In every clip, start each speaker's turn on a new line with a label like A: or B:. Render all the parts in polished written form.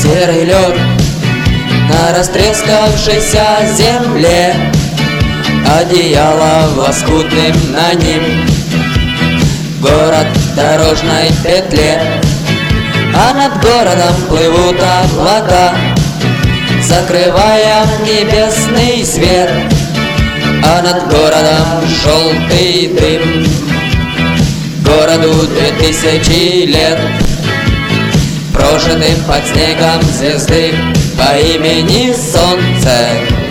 A: серый лед на растрескавшейся земле, одеяло лоскутным на ним, город в дорожной петле. А над городом плывут облака, закрывая небесный свет. А над городом желтый дым, городу 2000 лет, прожитым под снегом звезды по имени Солнце.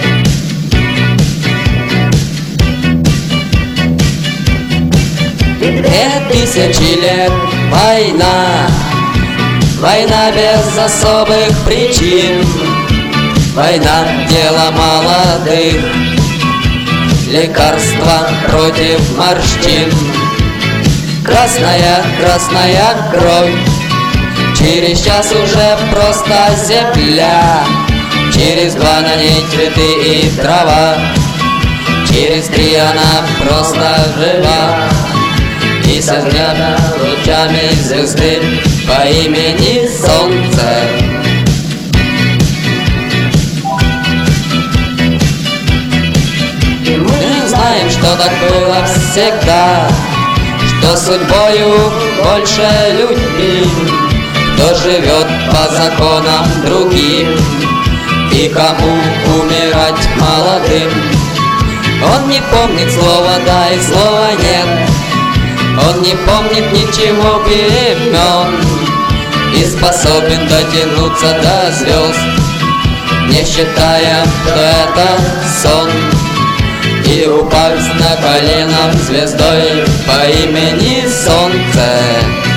A: 2000 лет война, война без особых причин, война дело молодых, лекарства против морщин. Красная, красная кровь, через час уже просто земля, через 2 на ней цветы и трава, через 3 она просто жива и сожжена лучами звезды по имени Солнце. Мы знаем, что так было всегда, что судьбою больше любим, кто живет по законам другим и кому умирать молодым. Он не помнит слова «да» и слова «нет», он не помнит ничего перемен и способен дотянуться до звезд, не считая, что это сон, и упасть на колено звездой по имени Солнце.